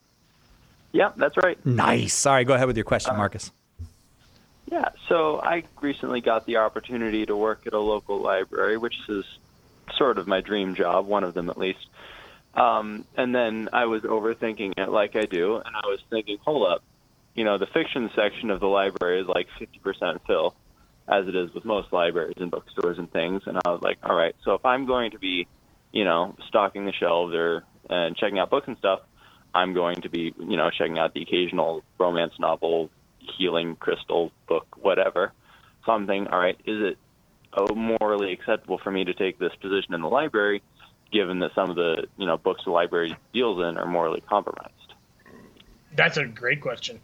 Yeah, that's right. Nice. All right, go ahead with your question, Marcus. Yeah, so I recently got the opportunity to work at a local library, which is sort of my dream job, one of them at least. And then I was overthinking it like I do, and I was thinking, hold up, the fiction section of the library is like 50% fill, as it is with most libraries and bookstores and things. And I was like, all right, so if I'm going to be, stocking the shelves and checking out books and stuff, I'm going to be, checking out the occasional romance novel, healing crystal book, whatever. So I'm thinking, all right, is it morally acceptable for me to take this position in the library, given that some of the, books the library deals in are morally compromised? That's a great question.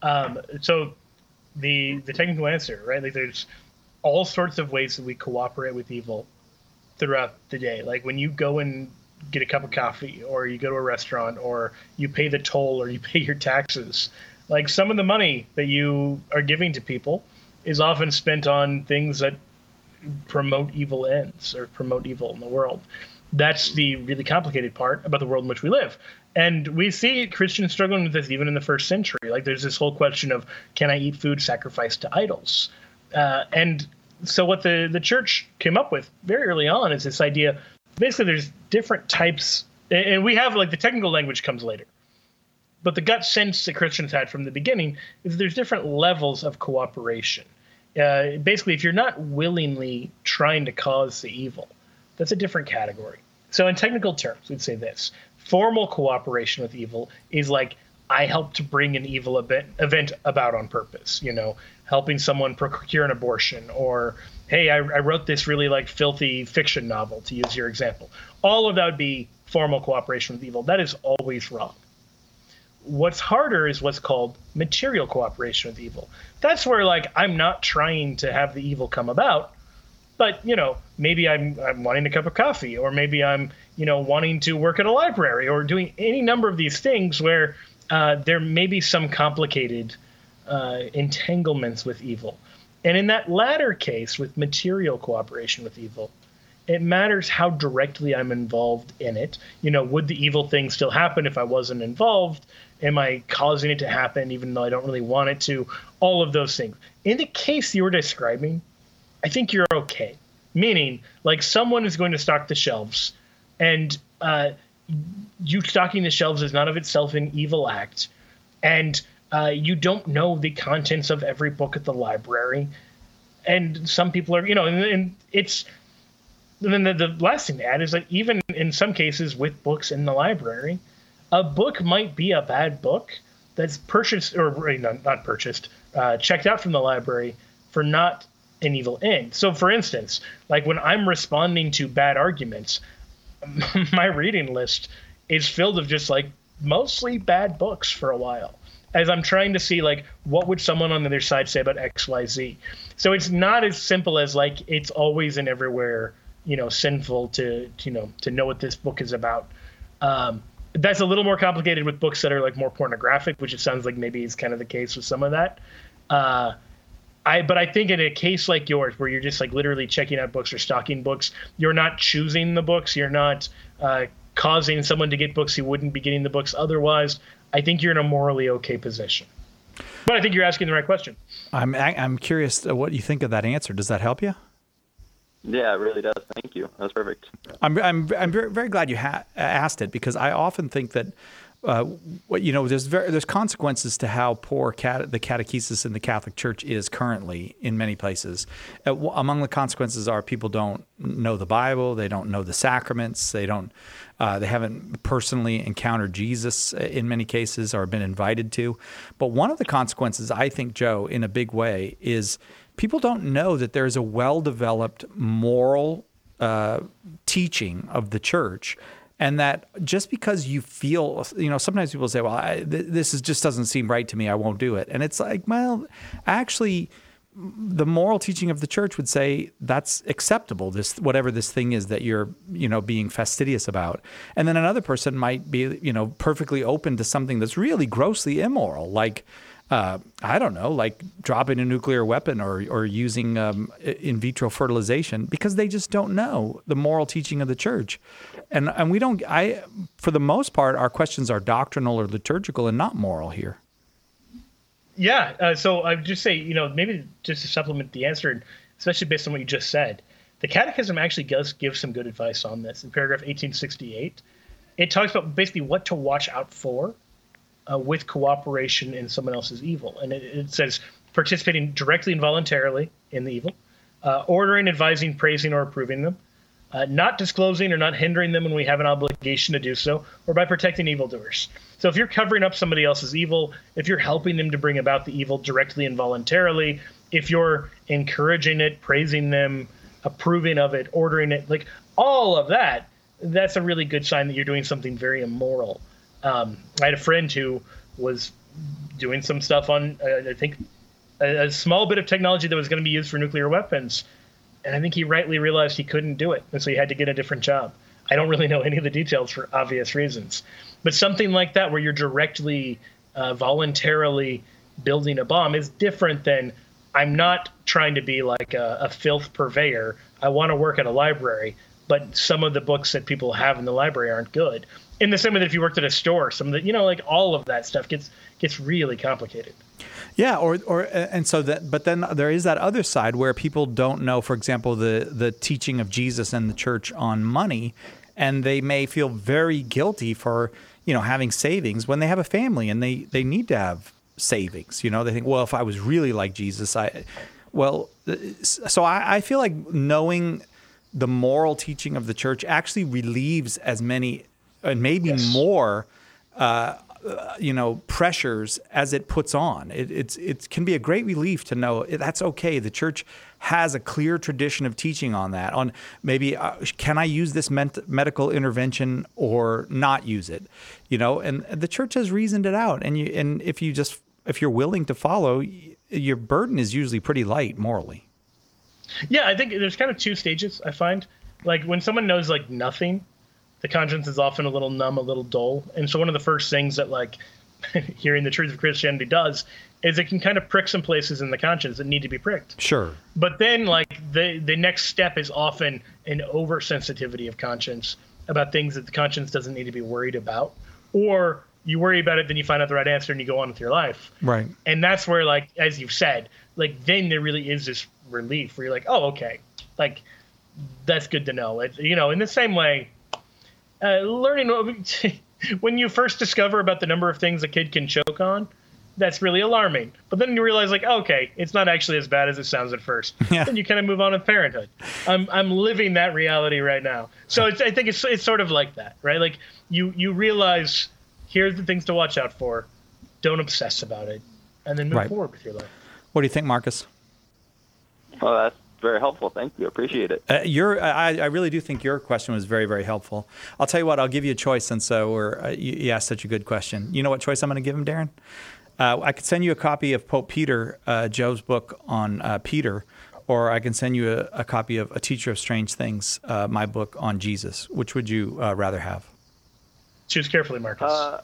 So the technical answer, right? Like there's all sorts of ways that we cooperate with evil throughout the day. Like when you go and get a cup of coffee, or you go to a restaurant, or you pay the toll, or you pay your taxes. Like some of the money that you are giving to people is often spent on things that promote evil ends or promote evil in the world. That's the really complicated part about the world in which we live. And we see Christians struggling with this even in the first century. Like there's this whole question of, can I eat food sacrificed to idols? And so what the church came up with very early on is this idea, basically there's different types, and we have like the technical language comes later. But the gut sense that Christians had from the beginning is that there's different levels of cooperation. Basically, if you're not willingly trying to cause the evil, that's a different category. So in technical terms, we'd say this. Formal cooperation with evil is like, I help to bring an evil event about on purpose, helping someone procure an abortion, or, hey, I wrote this really like filthy fiction novel, to use your example. All of that would be formal cooperation with evil. That is always wrong. What's harder is what's called material cooperation with evil. That's where, like, I'm not trying to have the evil come about, but, maybe I'm wanting a cup of coffee, or maybe I'm, wanting to work at a library, or doing any number of these things where there may be some complicated entanglements with evil. And in that latter case, with material cooperation with evil, it matters how directly I'm involved in it. Would the evil thing still happen if I wasn't involved? Am I causing it to happen even though I don't really want it to? All of those things. In the case you were describing, I think you're okay. Meaning, like, someone is going to stock the shelves, and you stocking the shelves is not of itself an evil act. And you don't know the contents of every book at the library. And some people are, and it's... And then the last thing to add is that even in some cases with books in the library, a book might be a bad book that's purchased, or not purchased, checked out from the library for not an evil end. So, for instance, like when I'm responding to bad arguments, my reading list is filled of just like mostly bad books for a while, as I'm trying to see like what would someone on the other side say about X, Y, Z. So it's not as simple as like it's always and everywhere sinful to know what this book is about. That's a little more complicated with books that are like more pornographic, which it sounds like maybe is kind of the case with some of that. But I think in a case like yours, where you're just like literally checking out books or stocking books, you're not choosing the books, you're not causing someone to get books who wouldn't be getting the books otherwise. I think you're in a morally okay position. But I think you're asking the right question. I'm curious what you think of that answer. Does that help you? Yeah, it really does. Thank you. That's perfect. I'm very, very glad you asked it, because I often think that there's consequences to how poor the catechesis in the Catholic Church is currently in many places. Among the consequences are people don't know the Bible, they don't know the sacraments, they haven't personally encountered Jesus in many cases or been invited to. But one of the consequences, I think, Joe, in a big way, is people don't know that there's a well-developed moral teaching of the church, and that just because you feel, sometimes people say, well, this just doesn't seem right to me, I won't do it. And it's like, well, actually, the moral teaching of the church would say that's acceptable, whatever this thing is that you're, being fastidious about. And then another person might be, perfectly open to something that's really grossly immoral, like I don't know, like dropping a nuclear weapon or using in vitro fertilization, because they just don't know the moral teaching of the church. And we don't, for the most part, our questions are doctrinal or liturgical and not moral here. Yeah. So I would just say, maybe just to supplement the answer, especially based on what you just said, the Catechism actually does give some good advice on this. In paragraph 1868, it talks about basically what to watch out for with cooperation in someone else's evil. And it says participating directly and voluntarily in the evil, ordering, advising, praising, or approving them, not disclosing or not hindering them when we have an obligation to do so, or by protecting evildoers. So if you're covering up somebody else's evil, if you're helping them to bring about the evil directly and voluntarily, if you're encouraging it, praising them, approving of it, ordering it, like all of that, that's a really good sign that you're doing something very immoral. I had a friend who was doing some stuff on, I think, a small bit of technology that was going to be used for nuclear weapons. And I think he rightly realized he couldn't do it. And so he had to get a different job. I don't really know any of the details for obvious reasons. But something like that, where you're directly, voluntarily building a bomb, is different than, I'm not trying to be like a filth purveyor. I want to work at a library, but some of the books that people have in the library aren't good. In the same way that if you worked at a store, some of the, like all of that stuff gets really complicated. Yeah, but then there is that other side where people don't know, for example, the teaching of Jesus and the church on money, and they may feel very guilty for, having savings when they have a family and they need to have savings. They think, well, if I was really like Jesus, I feel like knowing the moral teaching of the church actually relieves as many and maybe more pressures as it puts on. It can be a great relief to know that's okay. The church has a clear tradition of teaching on that. On maybe can I use this medical intervention or not use it? And the church has reasoned it out. And if you're willing to follow, your burden is usually pretty light morally. Yeah, I think there's kind of two stages. I find, like, when someone knows like nothing, the conscience is often a little numb, a little dull. And so one of the first things that, like, hearing the truth of Christianity does is it can kind of prick some places in the conscience that need to be pricked. Sure. But then, like, the next step is often an oversensitivity of conscience about things that the conscience doesn't need to be worried about. Or you worry about it, then you find out the right answer and you go on with your life. Right. And that's where, like, as you've said, like, then there really is this relief where you're like, oh, okay, like, that's good to know. In the same way, learning when you first discover about the number of things a kid can choke on, that's really alarming. But then you realize, like, okay, it's not actually as bad as it sounds at first. Yeah. Then you kind of move on with parenthood. I'm living that reality right now. So I think it's sort of like that, right? Like you realize, here's the things to watch out for. Don't obsess about it, and then move forward with your life. What do you think, Marcus? Well, that's very helpful. Thank you. Appreciate it. I really do think your question was very, very helpful. I'll tell you what, I'll give you a choice since you asked such a good question. You know what choice I'm going to give him, Darren? I could send you a copy of Pope Peter, Joe's book on Peter, or I can send you a copy of A Teacher of Strange Things, my book on Jesus. Which would you rather have? Choose carefully, Marcus.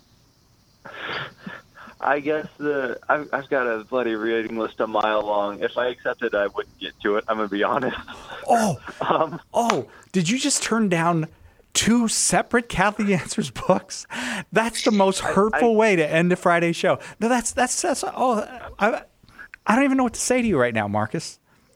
I guess I've got a bloody reading list a mile long. If I accepted, I wouldn't get to it. I'm going to be honest. Did you just turn down 2 separate Catholic Answers books? That's the most hurtful way to end a Friday show. No, that's I don't even know what to say to you right now, Marcus.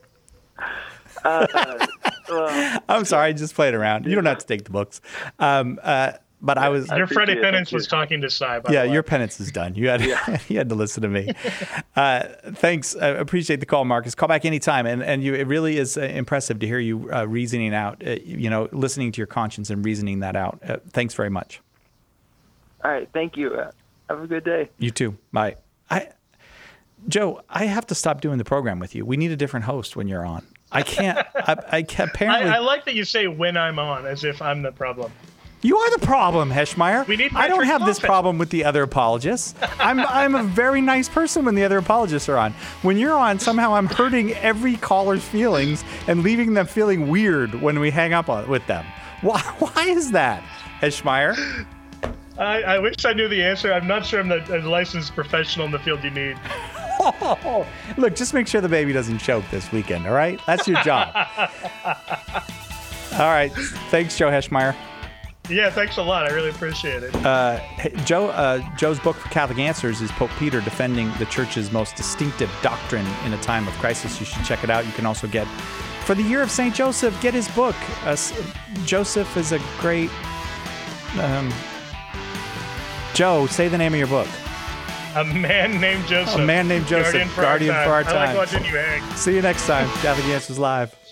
I'm sorry, I just played around. You don't have to take the books. But your Friday penance was talking to Cy. Yeah, your penance is done. You had you had to listen to me. Thanks. I appreciate the call, Marcus. Call back anytime. And it really is impressive to hear you reasoning out, listening to your conscience and reasoning that out. Thanks very much. All right. Thank you. Have a good day. You too. Bye. Joe, I have to stop doing the program with you. We need a different host when you're on. I can't. Apparently. I like that you say when I'm on, as if I'm the problem. You are the problem, Heschmeyer. I don't have this problem with the other apologists. I'm a very nice person when the other apologists are on. When you're on, somehow I'm hurting every caller's feelings and leaving them feeling weird when we hang up with them. Why is that, Heschmeyer? I wish I knew the answer. I'm not sure I'm a licensed professional in the field you need. Look, just make sure the baby doesn't choke this weekend, all right? That's your job. All right. Thanks, Joe Heschmeyer. Yeah, thanks a lot. I really appreciate it. Joe's book for Catholic Answers is Pope Peter Defending the Church's Most Distinctive Doctrine in a Time of Crisis. You should check it out. You can also get, for the year of St. Joseph, get his book. Joseph is a great... Joe, say the name of your book. A Man Named Joseph. A Man Named Joseph. Guardian for Our Time. I like watching you hang. See you next time. Catholic Answers Live.